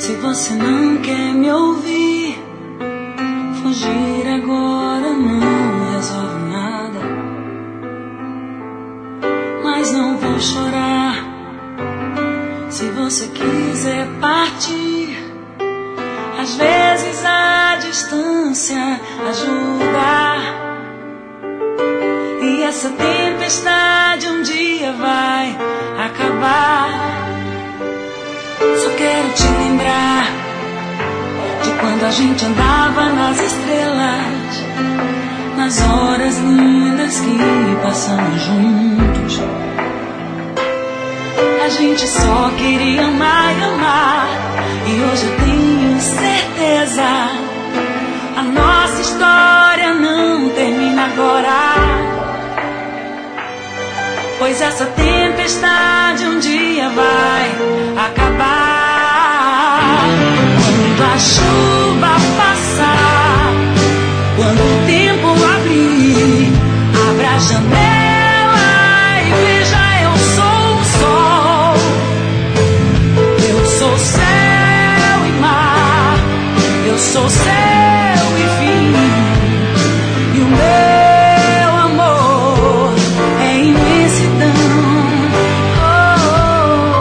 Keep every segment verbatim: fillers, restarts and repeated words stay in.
Se você não quer me ouvir, fugir agora não resolve nada. Mas não vou chorar. Se você quiser partir, às vezes a distância ajuda. E essa tempestade um dia vai acabar. Só quero te lembrar de quando a gente andava nas estrelas, nas horas lindas que passamos juntos. A gente só queria amar e amar, e hoje eu tenho certeza, a nossa história não termina agora. Pois essa tempestade um dia vai acabar. Quando a chuva passar, quando o tempo abrir, abra a janela e veja, eu sou o sol. Eu sou céu e mar, eu sou céu e fim. E o meu amor é imensidão. Oh, oh.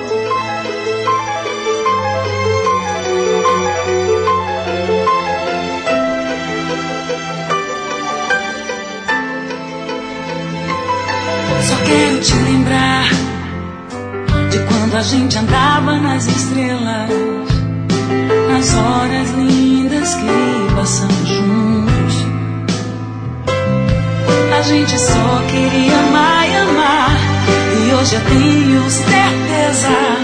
Só quero te lembrar de quando a gente andava nas estrelas, nas horas lindas que passamos juntos. A gente só queria amar e amar, e hoje eu tenho certeza,